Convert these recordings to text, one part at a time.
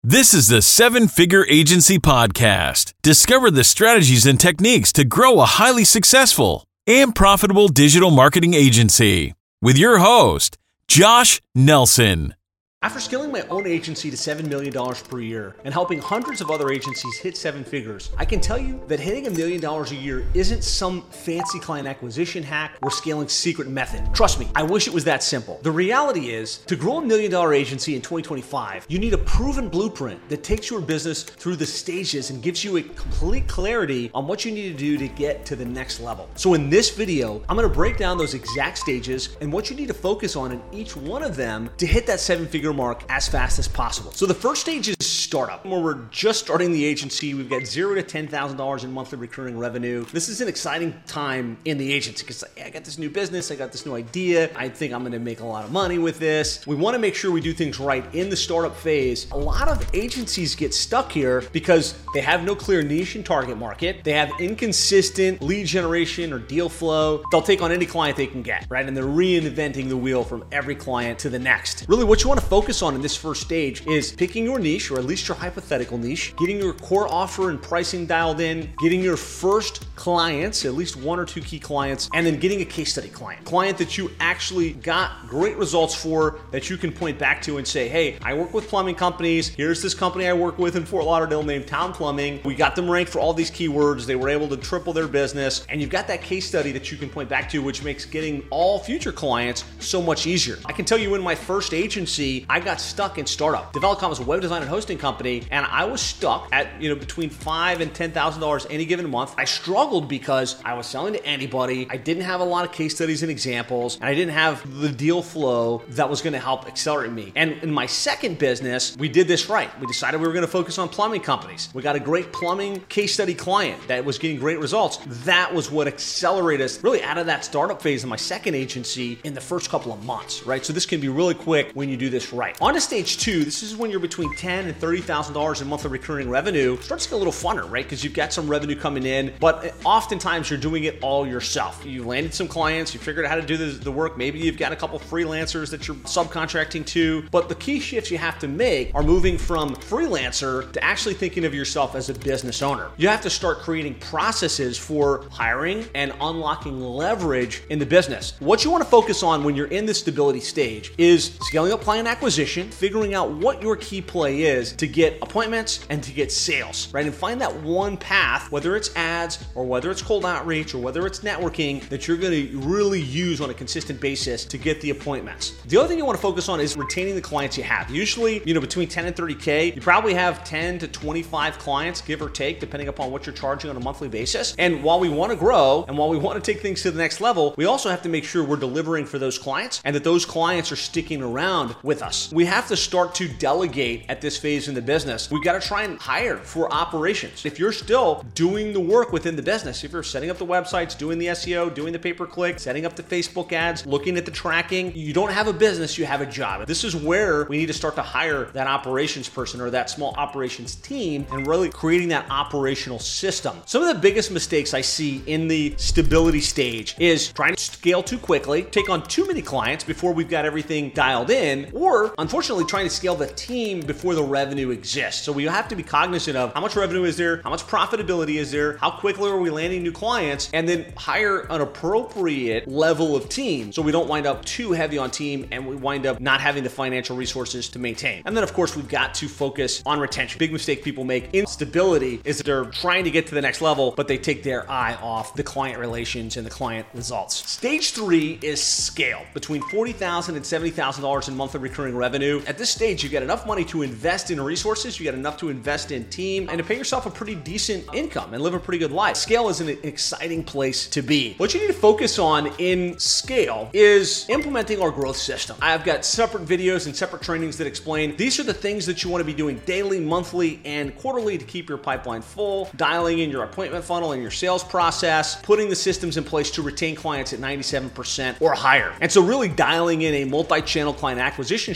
This is the Seven Figure Agency Podcast. Discover the strategies and techniques to grow a highly successful and profitable digital marketing agency with your host, Josh Nelson. After scaling my own agency to $7 million per year and helping hundreds of other agencies hit seven figures, I can tell you that hitting $1 million a year isn't some fancy client acquisition hack or scaling secret method. Trust me, I wish it was that simple. The reality is, to grow $1 million agency in 2025, you need a proven blueprint that takes your business through the stages and gives you a complete clarity on what you need to do to get to the next level. So in this video, I'm gonna break down those exact stages and what you need to focus on in each one of them to hit that seven-figure mark as fast as possible. So the first stage is startup, where we're just starting the agency. We've got $0 to $10,000 in monthly recurring revenue. This is an exciting time in the agency because I got this new business, I got this new idea. I think I'm going to make a lot of money with this. We want to make sure we do things right in the startup phase. A lot of agencies get stuck here because they have no clear niche and target market. They have inconsistent lead generation or deal flow. They'll take on any client they can get, right? And they're reinventing the wheel from every client to the next. Really, what you want to focus on in this first stage is picking your niche, or at least your hypothetical niche, getting your core offer and pricing dialed in, getting your first clients, at least one or two key clients, and then getting a case study client that you actually got great results for, that you can point back to and say, hey, I work with plumbing companies. Here's this company I work with in Fort Lauderdale named Town Plumbing. We got them ranked for all these keywords. They were able to triple their business. And you've got that case study that you can point back to, which makes getting all future clients so much easier. I can tell you, in my first agency, I got stuck in startup. Developcom was a web design and hosting company, and I was stuck at between $5,000 and $10,000 any given month. I struggled because I was selling to anybody. I didn't have a lot of case studies and examples, and I didn't have the deal flow that was going to help accelerate me. And in my second business, we did this right. We decided we were going to focus on plumbing companies. We got a great plumbing case study client that was getting great results. That was what accelerated us really out of that startup phase in my second agency in the first couple of months, right? So this can be really quick when you do this right. On to stage two, this is when you're between $10,000 and $30,000 in monthly recurring revenue. It starts to get a little funner, right? Because you've got some revenue coming in, but oftentimes you're doing it all yourself. You landed some clients, you figured out how to do the work. Maybe you've got a couple freelancers that you're subcontracting to, but the key shifts you have to make are moving from freelancer to actually thinking of yourself as a business owner. You have to start creating processes for hiring and unlocking leverage in the business. What you want to focus on when you're in the stability stage is scaling up client acquisition, figuring out what your key play is to get appointments and to get sales, right? And find that one path, whether it's ads or whether it's cold outreach or whether it's networking, that you're going to really use on a consistent basis to get the appointments. The other thing you want to focus on is retaining the clients you have. Usually, between 10 and 30K, you probably have 10 to 25 clients, give or take, depending upon what you're charging on a monthly basis. And while we want to grow and while we want to take things to the next level, we also have to make sure we're delivering for those clients and that those clients are sticking around with us. We have to start to delegate at this phase in the business. We've got to try and hire for operations. If you're still doing the work within the business, if you're setting up the websites, doing the SEO, doing the pay-per-click, setting up the Facebook ads, looking at the tracking, you don't have a business, you have a job. This is where we need to start to hire that operations person or that small operations team and really creating that operational system. Some of the biggest mistakes I see in the stability stage is trying to scale too quickly, take on too many clients before we've got everything dialed in, or unfortunately trying to scale the team before the revenue exists. So we have to be cognizant of how much revenue is there, how much profitability is there, how quickly are we landing new clients, and then hire an appropriate level of team so we don't wind up too heavy on team and we wind up not having the financial resources to maintain. And then of course we've got to focus on retention. Big mistake people make in stability is that they're trying to get to the next level, but they take their eye off the client relations and the client results. Stage three is scale. Between $40,000 and $70,000 in monthly recurring revenue. At this stage, you've got enough money to invest in resources, you got enough to invest in team, and to pay yourself a pretty decent income and live a pretty good life. Scale is an exciting place to be. What you need to focus on in scale is implementing our growth system. I've got separate videos and separate trainings that explain these are the things that you want to be doing daily, monthly, and quarterly to keep your pipeline full, dialing in your appointment funnel and your sales process, putting the systems in place to retain clients at 97% or higher. And so really dialing in a multi-channel client acquisition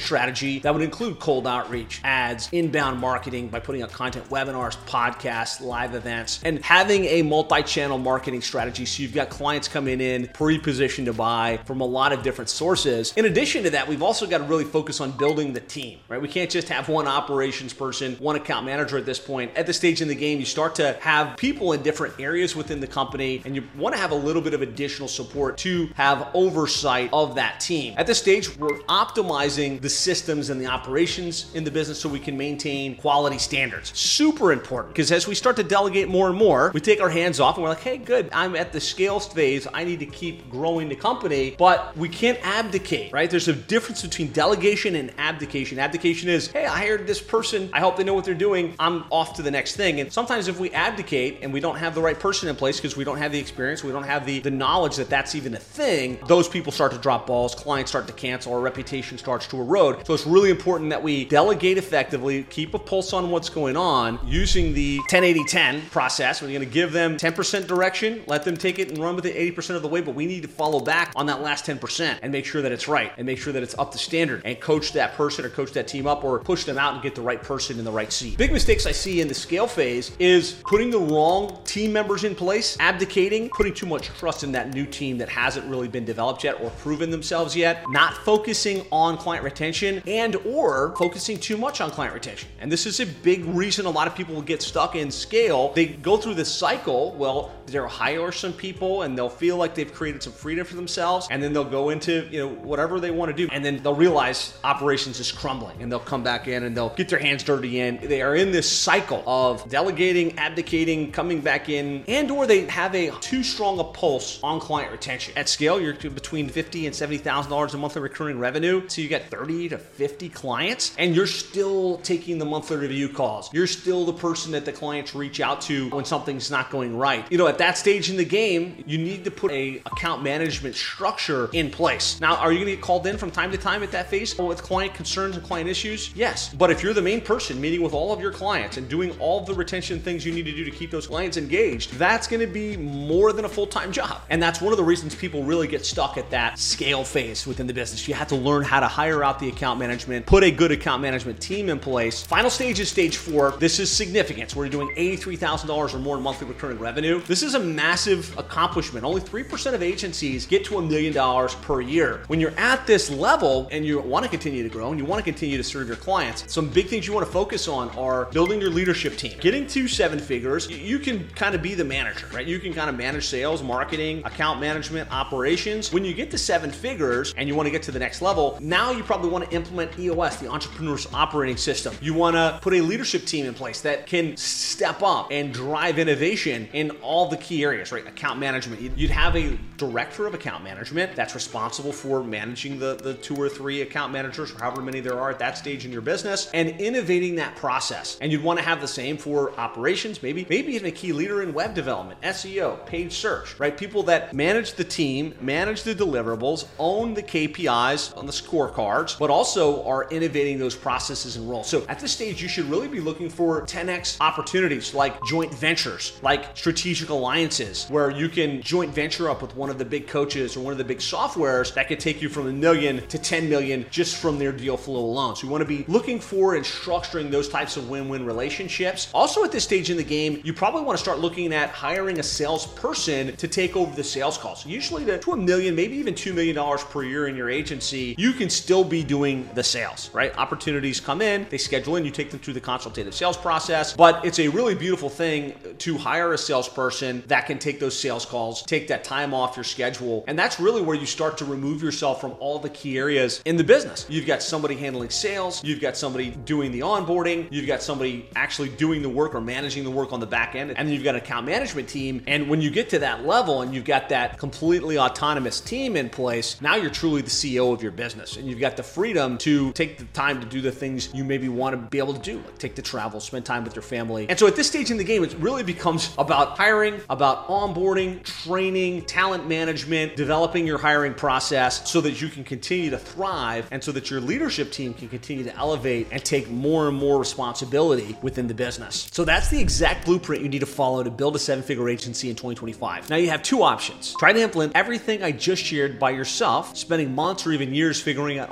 strategy that would include cold outreach, ads, inbound marketing by putting out content, webinars, podcasts, live events, and having a multi-channel marketing strategy so you've got clients coming in pre-positioned to buy from a lot of different sources. In addition to that, we've also got to really focus on building the team, right? We can't just have one operations person, one account manager at this point. At this stage in the game, you start to have people in different areas within the company, and you want to have a little bit of additional support to have oversight of that team. At this stage, we're optimizing the systems and the operations in the business so we can maintain quality standards. Super important, because as we start to delegate more and more, we take our hands off and we're like, hey, good, I'm at the scale phase. I need to keep growing the company, but we can't abdicate, right? There's a difference between delegation and abdication. Abdication is, hey, I hired this person. I hope they know what they're doing. I'm off to the next thing. And sometimes if we abdicate and we don't have the right person in place because we don't have the experience, we don't have the knowledge that that's even a thing, those people start to drop balls, clients start to cancel, our reputation starts to erode. So it's really important that we delegate effectively, keep a pulse on what's going on using the 10-80-10 process. We're going to give them 10% direction, let them take it and run with it 80% of the way, but we need to follow back on that last 10% and make sure that it's right and make sure that it's up to standard and coach that person or coach that team up or push them out and get the right person in the right seat. Big mistakes I see in the scale phase is putting the wrong team members in place, abdicating, putting too much trust in that new team that hasn't really been developed yet or proven themselves yet, not focusing on client retention and or focusing too much on client retention. And this is a big reason a lot of people will get stuck in scale. They go through this cycle, well, they'll hire some people and they'll feel like they've created some freedom for themselves, and then they'll go into, whatever they want to do, and then they'll realize operations is crumbling and they'll come back in and they'll get their hands dirty in. They are in this cycle of delegating, abdicating, coming back in, and or they have a too strong a pulse on client retention. At scale, you're between $50,000 and $70,000 a monthly recurring revenue. So you got 30 to 50 clients and you're still taking the monthly review calls. You're still the person that the clients reach out to when something's not going right. At that stage in the game, you need to put a account management structure in place. Now, are you going to get called in from time to time at that phase with client concerns and client issues? Yes. But if you're the main person meeting with all of your clients and doing all of the retention things you need to do to keep those clients engaged, that's going to be more than a full-time job. And that's one of the reasons people really get stuck at that scale phase within the business. You have to learn how to hire out the account management, put a good account management team in place. Final stage is stage 4. This is significant. So we're doing $83,000 or more in monthly recurring revenue. This is a massive accomplishment. Only 3% of agencies get to $1 million per year. When you're at this level and you want to continue to grow and you want to continue to serve your clients, some big things you want to focus on are building your leadership team. Getting to 7 figures, you can kind of be the manager, right? You can kind of manage sales, marketing, account management, operations. When you get to 7 figures and you want to get to the next level, now you probably want to implement EOS, the Entrepreneur's Operating System. You want to put a leadership team in place that can step up and drive innovation in all the key areas, right? Account management. You'd have a director of account management that's responsible for managing the 2 or 3 account managers, or however many there are at that stage in your business, and innovating that process. And you'd want to have the same for operations, maybe even a key leader in web development, SEO, paid search, right? People that manage the team, manage the deliverables, own the KPIs on the scorecards, but also are innovating those processes and roles. So at this stage, you should really be looking for 10x opportunities like joint ventures, like strategic alliances, where you can joint venture up with one of the big coaches or one of the big softwares that could take you from $1 million to 10 million just from their deal flow alone. So you want to be looking for and structuring those types of win-win relationships. Also at this stage in the game, you probably want to start looking at hiring a salesperson to take over the sales calls. So usually to $1 million, maybe even $2 million per year in your agency, you can still be doing the sales, right? Opportunities come in, they schedule in, you take them through the consultative sales process, but it's a really beautiful thing to hire a salesperson that can take those sales calls, take that time off your schedule. And that's really where you start to remove yourself from all the key areas in the business. You've got somebody handling sales, you've got somebody doing the onboarding, you've got somebody actually doing the work or managing the work on the back end, and then you've got an account management team. And when you get to that level and you've got that completely autonomous team in place, now you're truly the CEO of your business. And you've got the freedom to take the time to do the things you maybe want to be able to do, like take the travel, spend time with your family. And so at this stage in the game, it really becomes about hiring, about onboarding, training, talent management, developing your hiring process so that you can continue to thrive and so that your leadership team can continue to elevate and take more and more responsibility within the business. So that's the exact blueprint you need to follow to build a 7-figure agency in 2025. Now you have 2 options. Try to implement everything I just shared by yourself, spending months or even years figuring out all the details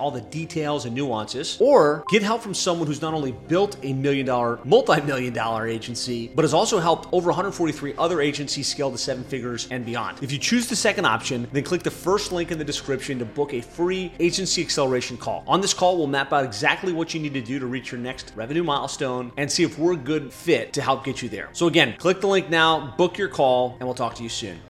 details and nuances, or get help from someone who's not only built a $1 million, multi-million dollar agency, but has also helped over 143 other agencies scale to 7 figures and beyond. If you choose the second option, then click the first link in the description to book a free agency acceleration call. On this call, we'll map out exactly what you need to do to reach your next revenue milestone and see if we're a good fit to help get you there. So again, click the link now, book your call, and we'll talk to you soon.